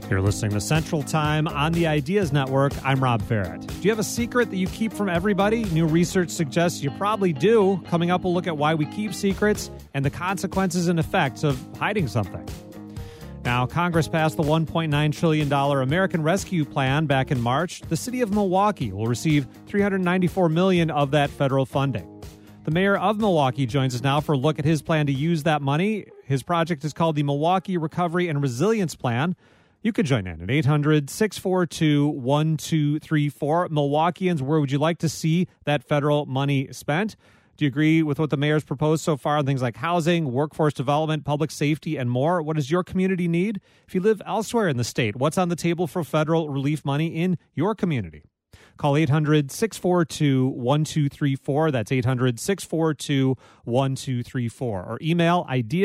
You're listening to Central Time on the Ideas Network. I'm Rob Barrett. Do you have a secret that you keep from everybody? New research suggests you probably do. Coming up, we'll look at why we keep secrets and the consequences and effects of hiding something. Now, Congress passed the $1.9 trillion American Rescue Plan back in March. The city of Milwaukee will receive $394 million of that federal funding. The mayor of Milwaukee joins us now for a look at his plan to use that money. His project is called the Milwaukee Recovery and Resilience Plan. You could join in at 800-642-1234. Milwaukeeans, where would you like to see that federal money spent? Do you agree with what the mayor's proposed so far on things like housing, workforce development, public safety, and more? What does your community need? If you live elsewhere in the state, what's on the table for federal relief money in your community? Call 800-642-1234. That's 800-642-1234. Or email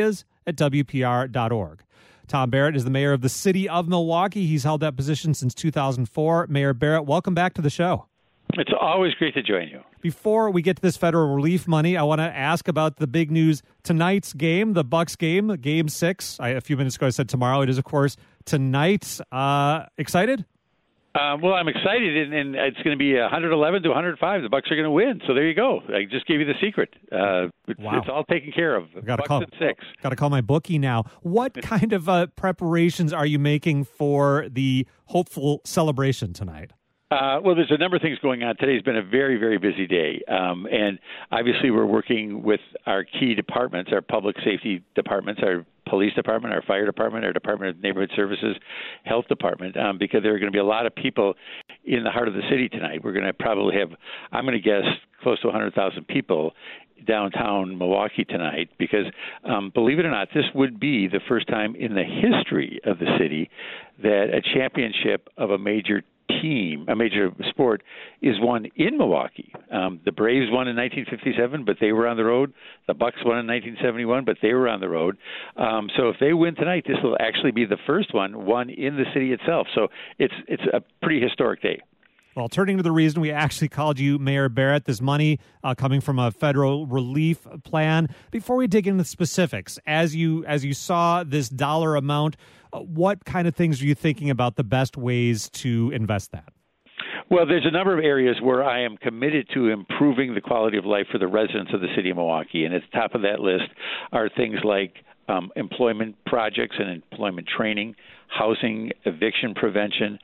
ideas@wpr.org. Tom Barrett is the mayor of the city of Milwaukee. He's held that position since 2004. Mayor Barrett, welcome back to the show. It's always great to join you. Before we get to this federal relief money, I want to ask about the big news tonight's game, the Bucks game, Game 6. A few minutes ago I said tomorrow. It is, of course, tonight. Excited? Well, I'm excited, and it's going to be 111 to 105. The Bucks are going to win. So there you go. I just gave you the secret. Wow. It's all taken care of. Bucks and 6. Got to call my bookie now. What kind of preparations are you making for the hopeful celebration tonight? Well, there's a number of things going on. Today's been a very, very busy day. And obviously we're working with our key departments, our public safety departments, our police department, our fire department, our Department of Neighborhood Services, health department, because there are going to be a lot of people in the heart of the city tonight. We're going to probably have, I'm going to guess, close to 100,000 people downtown Milwaukee tonight because, believe it or not, this would be the first time in the history of the city that a championship of a major team, a major sport, is won in Milwaukee. The Braves won in 1957, but they were on the road. The Bucks won in 1971, but they were on the road. So if they win tonight, this will actually be the first one won in the city itself. So it's a pretty historic day. Well, turning to the reason we actually called you Mayor Barrett, this money coming from a federal relief plan. Before we dig into the specifics, as you saw this dollar amount, what kind of things are you thinking about the best ways to invest that? Well, there's a number of areas where I am committed to improving the quality of life for the residents of the city of Milwaukee. And at the top of that list are things like employment projects and employment training, housing, eviction prevention,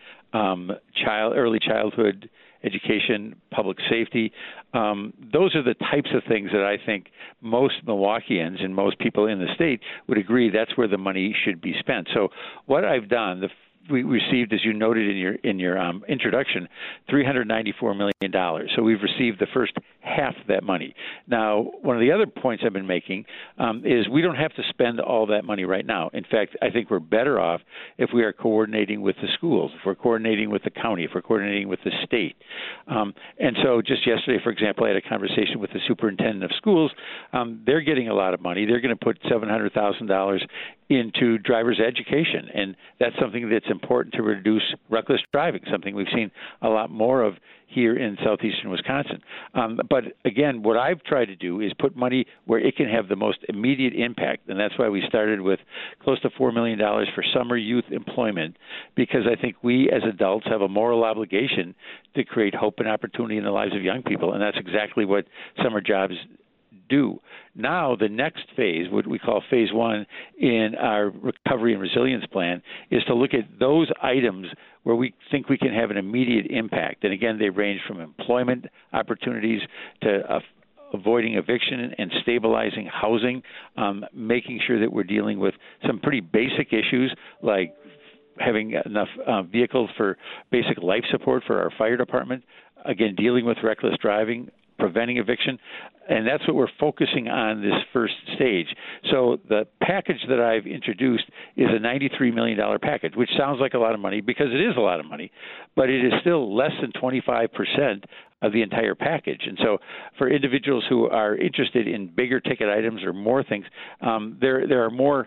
early childhood education, public safety. Those are the types of things that I think most Milwaukeeans and most people in the state would agree that's where the money should be spent. So what I've done, we received, as you noted in your introduction, $394 million. So we've received the first half of that money. Now, one of the other points I've been making is we don't have to spend all that money right now. In fact, I think we're better off if we are coordinating with the schools, if we're coordinating with the county, if we're coordinating with the state. And so just yesterday, for example, I had a conversation with the superintendent of schools. They're getting a lot of money. They're going to put $700,000 into driver's education, and that's something that's important to reduce reckless driving, something we've seen a lot more of here in southeastern Wisconsin. But again, what I've tried to do is put money where it can have the most immediate impact, and that's why we started with close to $4 million for summer youth employment, because I think we as adults have a moral obligation to create hope and opportunity in the lives of young people, and that's exactly what summer jobs do. Now, the next phase, what we call phase 1 in our recovery and resilience plan, is to look at those items where we think we can have an immediate impact. And again, they range from employment opportunities to avoiding eviction and stabilizing housing, making sure that we're dealing with some pretty basic issues like having enough vehicles for basic life support for our fire department, again, dealing with reckless driving, preventing eviction, and that's what we're focusing on this first stage. So the package that I've introduced is a $93 million package, which sounds like a lot of money because it is a lot of money, but it is still less than 25% of the entire package. And so for individuals who are interested in bigger ticket items or more things, there are more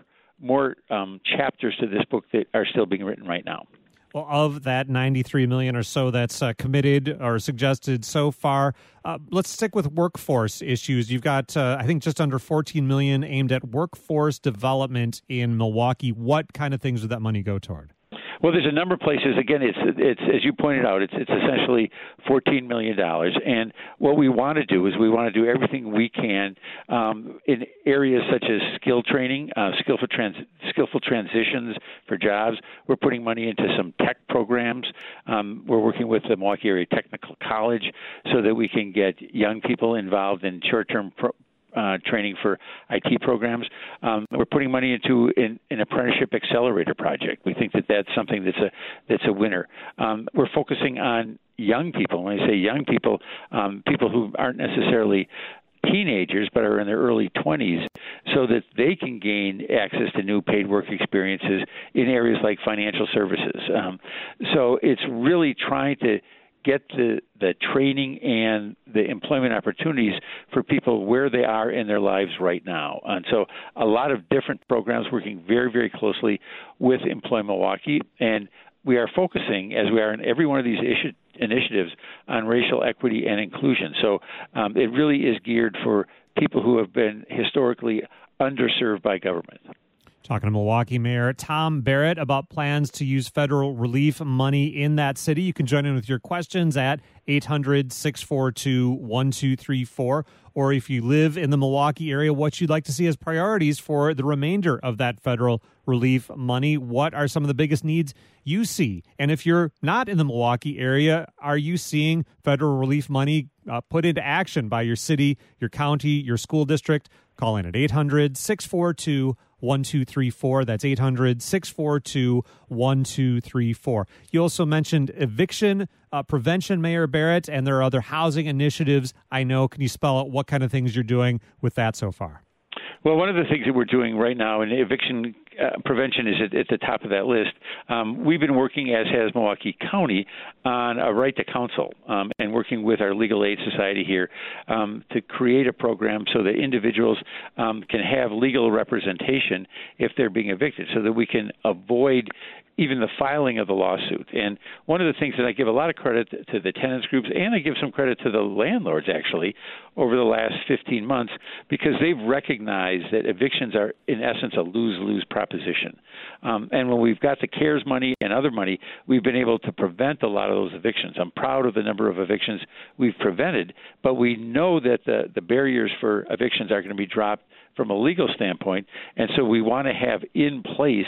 chapters to this book that are still being written right now. Well, of that $93 million or so that's committed or suggested so far, let's stick with workforce issues. You've got, I think, just under $14 million aimed at workforce development in Milwaukee. What kind of things would that money go toward? Well, there's a number of places. Again, it's as you pointed out, it's essentially $14 million. And what we want to do is we want to do everything we can in areas such as skill training, skillful transitions for jobs. We're putting money into some tech programs. We're working with the Milwaukee Area Technical College so that we can get young people involved in short-term training for IT programs. We're putting money into an apprenticeship accelerator project. We think that that's something that's a winner. We're focusing on young people. When I say young people, people who aren't necessarily teenagers but are in their early 20s, so that they can gain access to new paid work experiences in areas like financial services. So it's really trying to get the training and the employment opportunities for people where they are in their lives right now. And so a lot of different programs working very, very closely with Employ Milwaukee. And we are focusing, as we are in every one of these initiatives, on racial equity and inclusion. So it really is geared for people who have been historically underserved by government. Talking to Milwaukee Mayor Tom Barrett about plans to use federal relief money in that city. You can join in with your questions at 800-642-1234. Or if you live in the Milwaukee area, what you'd like to see as priorities for the remainder of that federal relief money. What are some of the biggest needs you see? And if you're not in the Milwaukee area, are you seeing federal relief money put into action by your city, your county, your school district? Call in at 800-642-1234. That's 800-642-1234. You also mentioned eviction prevention, Mayor Barrett, and there are other housing initiatives. I know. Can you spell out what kind of things you're doing with that so far? Well, one of the things that we're doing right now, and eviction prevention is at the top of that list. We've been working, as has Milwaukee County, on a right to counsel and working with our legal aid society here to create a program so that individuals can have legal representation if they're being evicted, so that we can avoid even the filing of the lawsuit. And one of the things that I give a lot of credit to the tenants groups, and I give some credit to the landlords, actually, over the last 15 months, because they've recognized that evictions are, in essence, a lose-lose proposition. And when we've got the CARES money and other money, we've been able to prevent a lot of those evictions. I'm proud of the number of evictions we've prevented, but we know that the barriers for evictions are going to be dropped from a legal standpoint, and so we want to have in place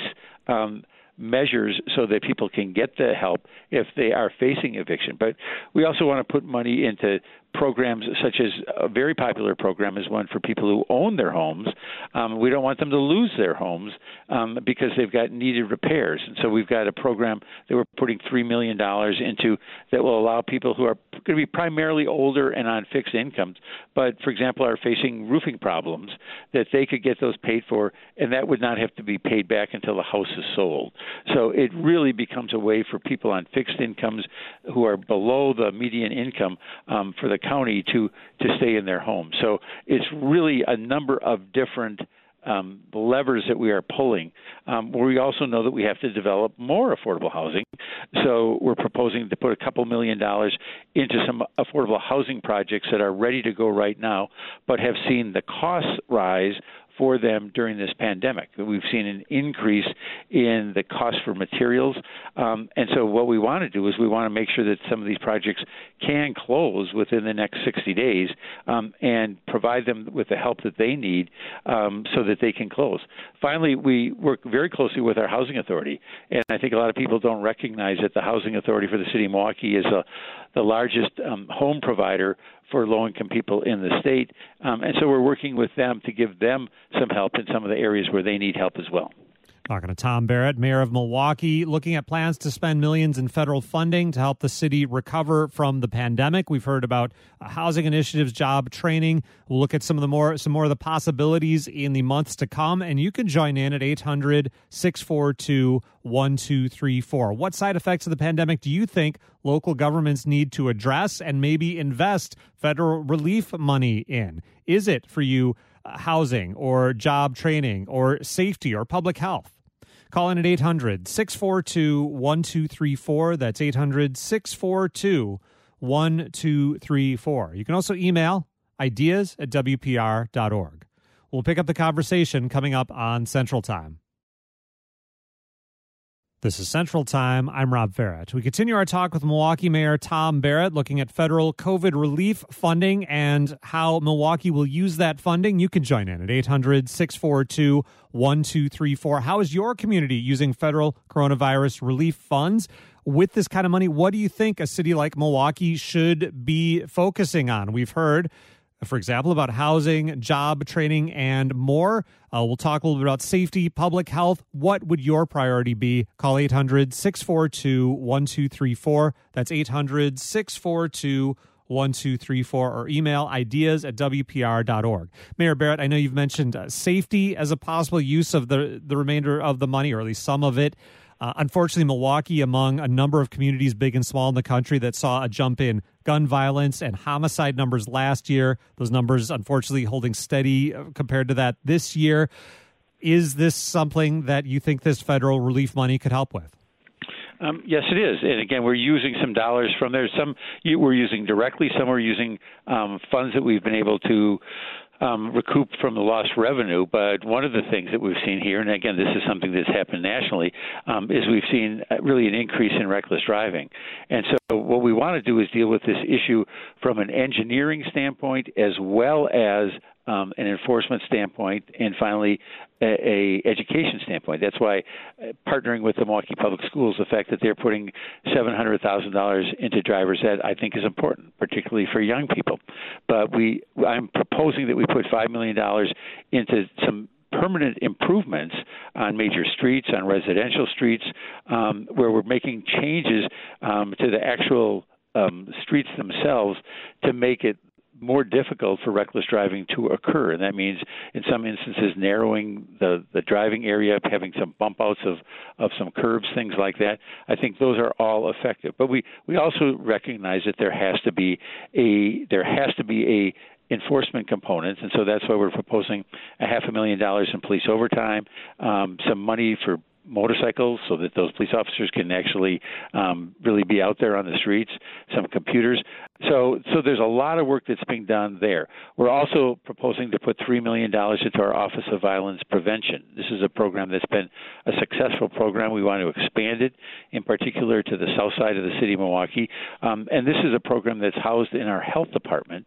measures so that people can get the help if they are facing eviction. But we also want to put money into programs such as a very popular program is one for people who own their homes. We don't want them to lose their homes because they've got needed repairs. And so we've got a program that we're putting $3 million into that will allow people who are going to be primarily older and on fixed incomes, but, for example, are facing roofing problems, that they could get those paid for, and that would not have to be paid back until the house is sold. So it really becomes a way for people on fixed incomes who are below the median income for the county to stay in their home. So it's really a number of different levers that we are pulling. We also know that we have to develop more affordable housing. So we're proposing to put a couple $1 million into some affordable housing projects that are ready to go right now, but have seen the costs rise for them during this pandemic. We've seen an increase in the cost for materials. And so what we want to do is we want to make sure that some of these projects can close within the next 60 days and provide them with the help that they need so that they can close. Finally, we work very closely with our housing authority. And I think a lot of people don't recognize that the housing authority for the city of Milwaukee is the largest home provider for low-income people in the state. And so we're working with them to give them some help in some of the areas where they need help as well. Talking to Tom Barrett, Mayor of Milwaukee, looking at plans to spend millions in federal funding to help the city recover from the pandemic. We've heard about housing initiatives, job training. We'll look at some more of the possibilities in the months to come, and you can join in at 800-642-1234. What side effects of the pandemic do you think local governments need to address and maybe invest federal relief money in? Is it for you housing or job training or safety or public health? Call in at 800-642-1234. That's 800-642-1234. You can also email ideas@wpr.org. We'll pick up the conversation coming up on Central Time. This is Central Time. I'm Rob Ferret. We continue our talk with Milwaukee Mayor Tom Barrett, looking at federal COVID relief funding and how Milwaukee will use that funding. You can join in at 800-642-1234. How is your community using federal coronavirus relief funds? With this kind of money, what do you think a city like Milwaukee should be focusing on? We've heard, for example, about housing, job training, and more. We'll talk a little bit about safety, public health. What would your priority be? Call 800-642-1234. That's 800-642-1234, or email ideas@wpr.org. Mayor Barrett, I know you've mentioned safety as a possible use of the remainder of the money, or at least some of it. Unfortunately, Milwaukee, among a number of communities, big and small in the country, that saw a jump in gun violence and homicide numbers last year. Those numbers, unfortunately, holding steady compared to that this year. Is this something that you think this federal relief money could help with? Yes, it is. And again, we're using some dollars from there. Some we're using directly. Some we're using funds that we've been able to recoup from the lost revenue. But one of the things that we've seen here, and again, this is something that's happened nationally, is we've seen really an increase in reckless driving. And so what we want to do is deal with this issue from an engineering standpoint as well as an enforcement standpoint, and finally, a education standpoint. That's why partnering with the Milwaukee Public Schools, the fact that they're putting $700,000 into driver's ed, I think is important, particularly for young people. But I'm proposing that we put $5 million into some permanent improvements on major streets, on residential streets, where we're making changes to the actual streets themselves to make it more difficult for reckless driving to occur. And that means, in some instances, narrowing the driving area, having some bump outs of some curbs, things like that. I think those are all effective. But we also recognize that there has to be a enforcement component, and so that's why we're proposing $500,000 in police overtime, some money for motorcycles so that those police officers can actually really be out there on the streets, some computers. So there's a lot of work that's being done there. We're also proposing to put $3 million into our Office of Violence Prevention. This is a program that's been a successful program. We want to expand it, in particular to the south side of the city of Milwaukee. And this is a program that's housed in our health department.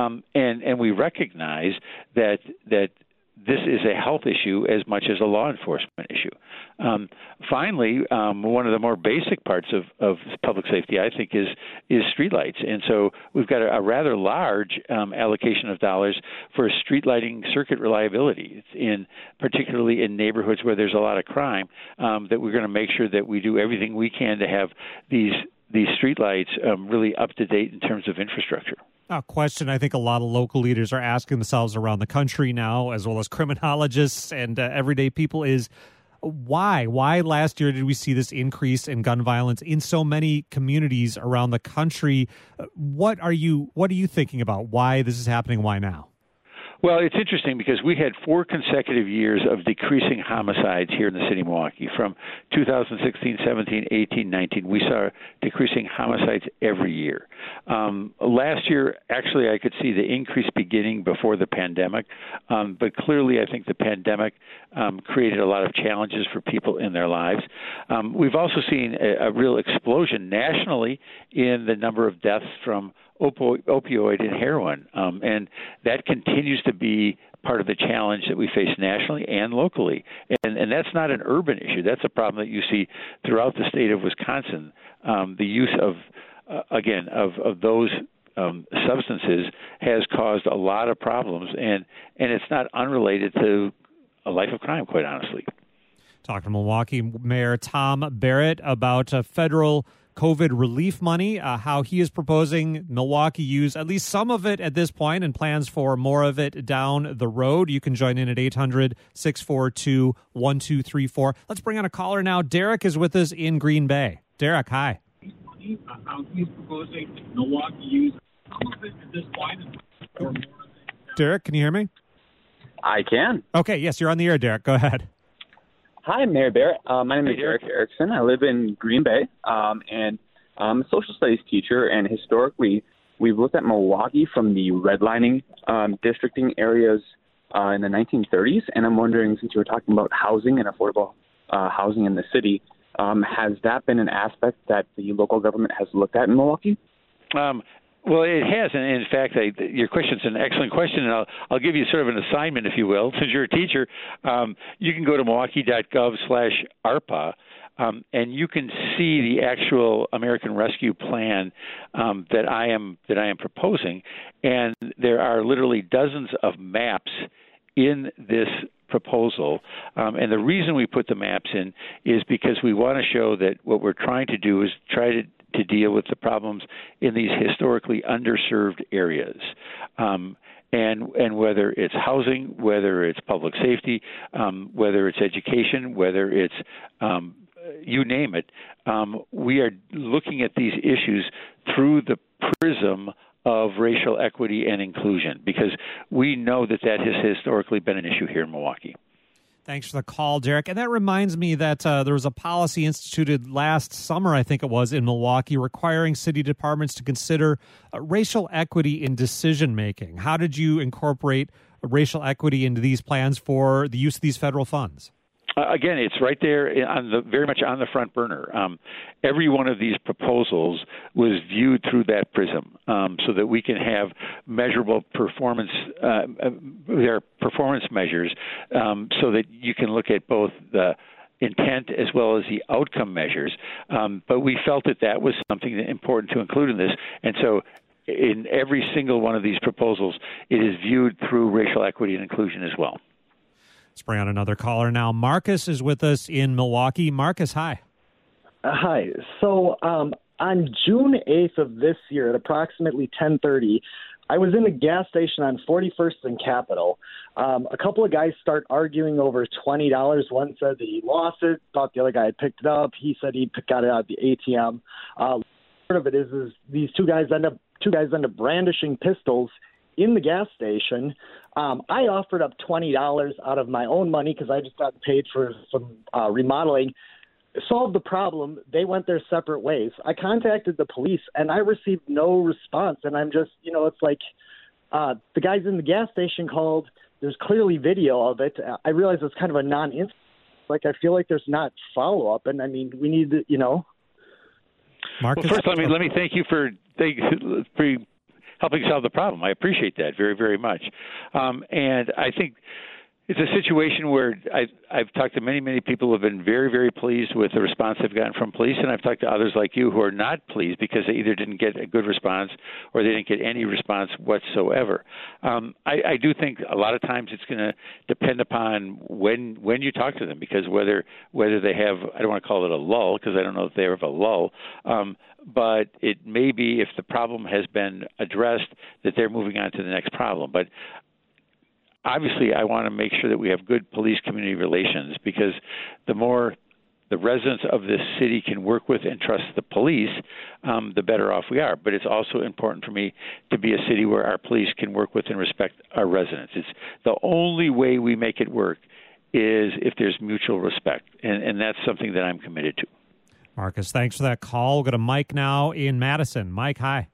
And we recognize that this is a health issue as much as a law enforcement issue. Finally, one of the more basic parts of public safety, I think, is streetlights. And so we've got a rather large allocation of dollars for street lighting circuit reliability, particularly in neighborhoods where there's a lot of crime, that we're going to make sure that we do everything we can to have these streetlights really up to date in terms of infrastructure. A question I think a lot of local leaders are asking themselves around the country now, as well as criminologists and everyday people, is why? Why last year did we see this increase in gun violence in so many communities around the country? What are you thinking about? Why this is happening? Why now? Well, it's interesting because we had 4 consecutive years of decreasing homicides here in the city of Milwaukee. From 2016, 17, 18, 19, we saw decreasing homicides every year. Last year, actually, I could see the increase beginning before the pandemic, but clearly I think the pandemic created a lot of challenges for people in their lives. We've also seen a real explosion nationally in the number of deaths from opioid and heroin, and that continues to be part of the challenge that we face nationally and locally. And that's not an urban issue. That's a problem that you see throughout the state of Wisconsin. The use of those substances has caused a lot of problems, and it's not unrelated to a life of crime, quite honestly. Talking to Milwaukee Mayor Tom Barrett about federal COVID relief money, how he is proposing Milwaukee use at least some of it at this point and plans for more of it down the road. You can join in at 800-642-1234. Let's bring on a caller now. Derek is with us in Green Bay. Derek, hi. How he's proposing Milwaukee use some of it at this point. Derek, can you hear me? I can. Okay, yes, you're on the air, Derek. Go ahead. Hi, Mayor Barrett. My name is Derek Erickson. I live in Green Bay, and I'm a social studies teacher. And historically, we've looked at Milwaukee from the redlining districting areas in the 1930s. And I'm wondering, since you were talking about housing and affordable housing in the city, Has that been an aspect that the local government has looked at in Milwaukee? Well, it has, and in fact, your question's an excellent question, and I'll give you sort of an assignment, if you will. Since you're a teacher, you can go to milwaukee.gov/ARPA, and you can see the actual American Rescue Plan that I am proposing, and there are literally dozens of maps in this proposal, and the reason we put the maps in is because we want to show that what we're trying to do is try to deal with the problems in these historically underserved areas. And whether it's housing, whether it's public safety, whether it's education, whether it's you name it, we are looking at these issues through the prism of racial equity and inclusion, because we know that has historically been an issue here in Milwaukee. Thanks for the call, Derek. And that reminds me that there was a policy instituted last summer, I think it was, in Milwaukee, requiring city departments to consider racial equity in decision-making. How did you incorporate racial equity into these plans for the use of these federal funds? Again, it's right there very much on the front burner. Every one of these proposals was viewed through that prism, so that we can have measurable performance, their performance measures, so that you can look at both the intent as well as the outcome measures. But we felt that was something important to include in this, and so in every single one of these proposals, it is viewed through racial equity and inclusion as well. Let's bring on another caller now. Marcus is with us in Milwaukee. Marcus, hi. Hi. So on June 8th of this year at approximately 10:30, I was in a gas station on 41st and Capitol. A couple of guys start arguing over $20. One said that he lost it, thought the other guy had picked it up. He said he got it out of the ATM. Part of it is these two guys end up brandishing pistols in the gas station. I offered up $20 out of my own money because I just got paid for some remodeling. Solved the problem. They went their separate ways. I contacted the police, and I received no response. And I'm just, it's like the guys in the gas station called. There's clearly video of it. I realize it's kind of a non-incident. Like, I feel like there's not follow-up, and, I mean, we need to, Marcus? Well, first, let me thank you for helping solve the problem. I appreciate that very, very much. And I think it's a situation where I've talked to many, many people who have been very, very pleased with the response they've gotten from police, and I've talked to others like you who are not pleased because they either didn't get a good response or they didn't get any response whatsoever. I do think a lot of times it's going to depend upon when you talk to them, because whether they have, I don't want to call it a lull because I don't know if they have a lull, but it may be, if the problem has been addressed, that they're moving on to the next problem. But obviously, I want to make sure that we have good police-community relations, because the more the residents of this city can work with and trust the police, the better off we are. But it's also important for me to be a city where our police can work with and respect our residents. It's the only way we make it work is if there's mutual respect, and that's something that I'm committed to. Marcus, thanks for that call. We'll go to Mike now in Madison. Mike, hi.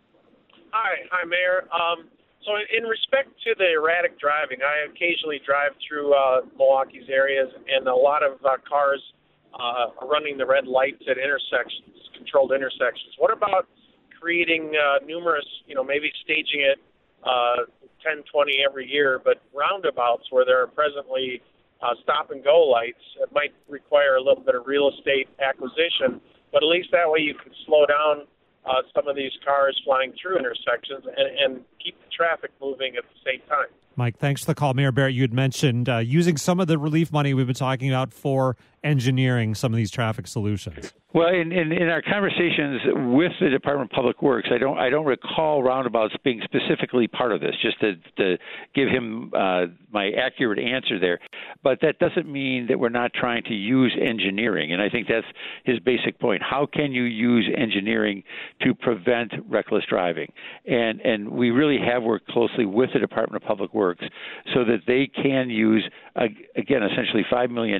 Hi, Mayor. So in respect to the erratic driving, I occasionally drive through Milwaukee's areas, and a lot of cars are running the red lights at intersections, controlled intersections. What about creating numerous, maybe staging it 10, 20 every year, but roundabouts where there are presently stop-and-go lights? It might require a little bit of real estate acquisition, but at least that way you can slow down some of these cars flying through intersections and keep the traffic moving at the same time. Mike, thanks for the call. Mayor Barrett, you had mentioned using some of the relief money we've been talking about for engineering some of these traffic solutions. Well, in our conversations with the Department of Public Works, I don't recall roundabouts being specifically part of this, just to give him my accurate answer there. But that doesn't mean that we're not trying to use engineering, and I think that's his basic point. How can you use engineering to prevent reckless driving? And we really have worked closely with the Department of Public Works works so that they can use, again, essentially $5 million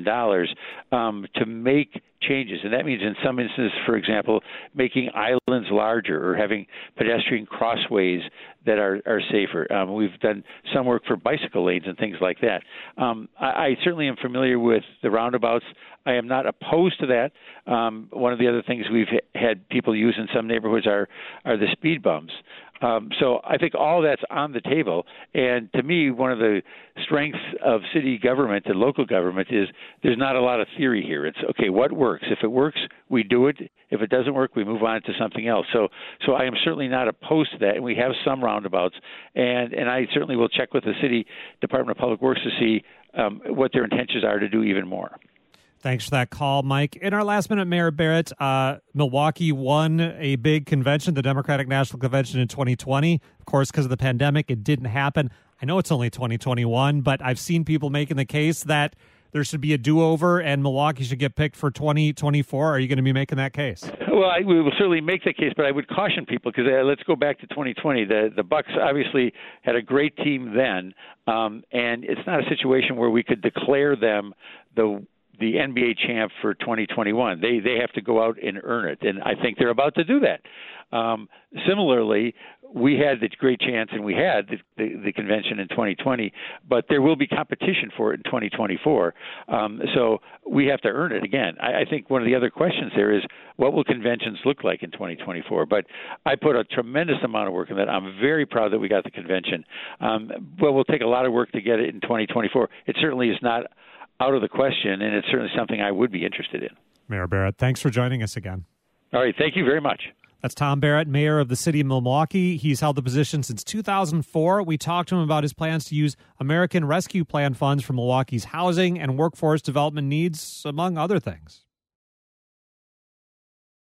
to make changes. And that means in some instances, for example, making islands larger or having pedestrian crossways that are safer. We've done some work for bicycle lanes and things like that. I certainly am familiar with the roundabouts. I am not opposed to that. One of the other things we've had people use in some neighborhoods are the speed bumps. So I think all that's on the table. And to me, one of the strengths of city government and local government is there's not a lot of theory here. It's, okay, what works? If it works, we do it. If it doesn't work, we move on to something else. So I am certainly not opposed to that. And we have some roundabouts. And I certainly will check with the City Department of Public Works to see what their intentions are to do even more. Thanks for that call, Mike. In our last minute, Mayor Barrett, Milwaukee won a big convention, the Democratic National Convention in 2020. Of course, because of the pandemic, it didn't happen. I know it's only 2021, but I've seen people making the case that there should be a do-over and Milwaukee should get picked for 2024. Are you going to be making that case? Well, we will certainly make that case, but I would caution people because let's go back to 2020. The Bucks obviously had a great team then, and it's not a situation where we could declare them the NBA champ for 2021. They have to go out and earn it, and I think they're about to do that. Similarly, we had the great chance, and we had the convention in 2020, but there will be competition for it in 2024. So we have to earn it again. I think one of the other questions there is, what will conventions look like in 2024? But I put a tremendous amount of work in that. I'm very proud that we got the convention. But we'll take a lot of work to get it in 2024. It certainly is not out of the question, and it's certainly something I would be interested in. Mayor Barrett, thanks for joining us again. All right, thank you very much. That's Tom Barrett, mayor of the city of Milwaukee. He's held the position since 2004. We talked to him about his plans to use American Rescue Plan funds for Milwaukee's housing and workforce development needs, among other things.